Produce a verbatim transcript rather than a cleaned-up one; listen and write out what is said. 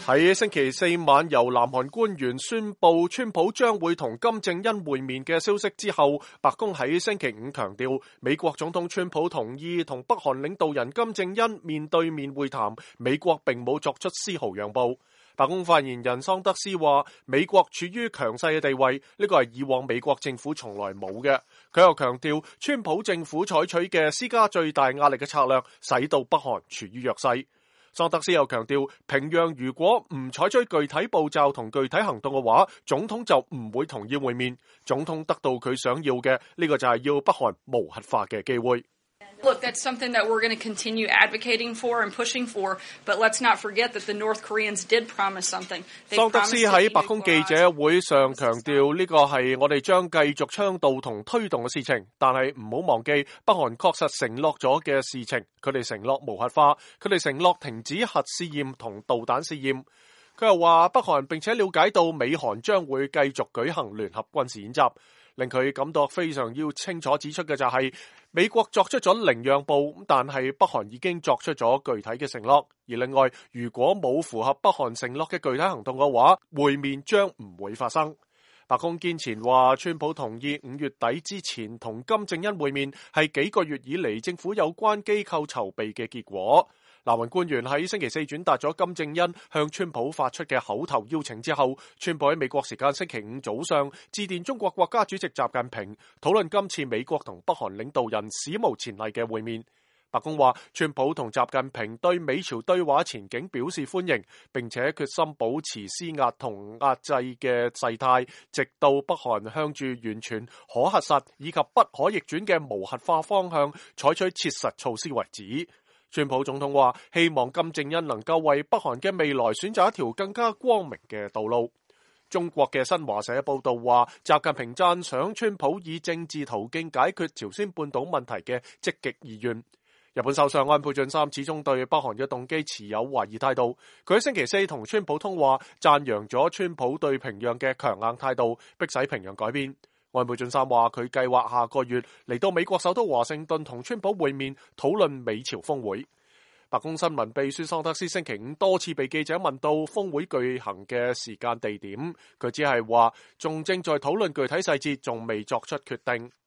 喺星期四晚由南韓官員宣布川普將會同金正恩會面嘅消息之後，白宮喺星期五強調，美國總統川普同意同北韓領導人金正恩面對面會談，美國並冇作出絲毫讓步。白宮發言人桑德斯話，美國處於強勢嘅地位，呢個係以往美國政府從來冇嘅。佢又強調，川普政府採取嘅施加最大壓力嘅策略，使到北韓處於弱勢。桑德斯又強調，平壤如果唔採取具體步驟同具體行動嘅話，總統就唔會同意會面。總統得到佢想要嘅，呢個就係要北韓無核化嘅機會。 Look, that's something that we're going to continue advocating for and pushing for, but let's not forget that the North Koreans did promise something. 桑德斯喺白宮記者會上強調，呢個係我哋將繼續倡導同推動嘅事情，但係唔好忘記北韓確實承諾咗嘅事情，佢哋承諾無核化，佢哋承諾停止核試驗同導彈試驗。佢又話北韓並且了解到美韓將會繼續舉行聯合軍事演習，令佢感到非常要清楚指出嘅就係、是、美國作出咗零讓步，但係北韓已經作出咗具體嘅承諾。而另外，如果冇符合北韓承諾嘅具體行動嘅話，會面將唔會發生。白宮堅持話，川普同意五月底之前同金正恩會面，係幾個月以嚟政府有關機構籌備嘅結果。南韓官員喺星期四轉達咗金正恩向川普發出嘅口頭邀請之後，川普喺美國時間星期五早上致電中國國家主席習近平，討論今次美國同北韓領導人史無前例嘅會面。白宮話，川普同習近平對美朝對話前景表示歡迎，並且決心保持施壓同壓制嘅勢態，直到北韓向住完全可核實以及不可逆轉嘅無核化方向採取切實措施為止。川普總統話，希望金正恩能夠為北韓嘅未來選擇一條更加光明嘅道路。中國嘅新華社報道話，習近平讚賞川普以政治途徑解決朝鮮半島問題嘅積極意願。日本首相安倍晉三始終對北韓嘅動機持有懷疑態度。佢喺星期四同川普通話，讚揚咗川普對平壤嘅強硬態度，迫使平壤改變。安倍晉三話，佢計劃下個月嚟到美國首都華盛頓同川普會面，討論美朝峰會。白宮新聞秘書桑德斯星期五多次被記者問到峰會舉行嘅時間地點，佢只係話仲正在討論具體細節，仲未作出決定。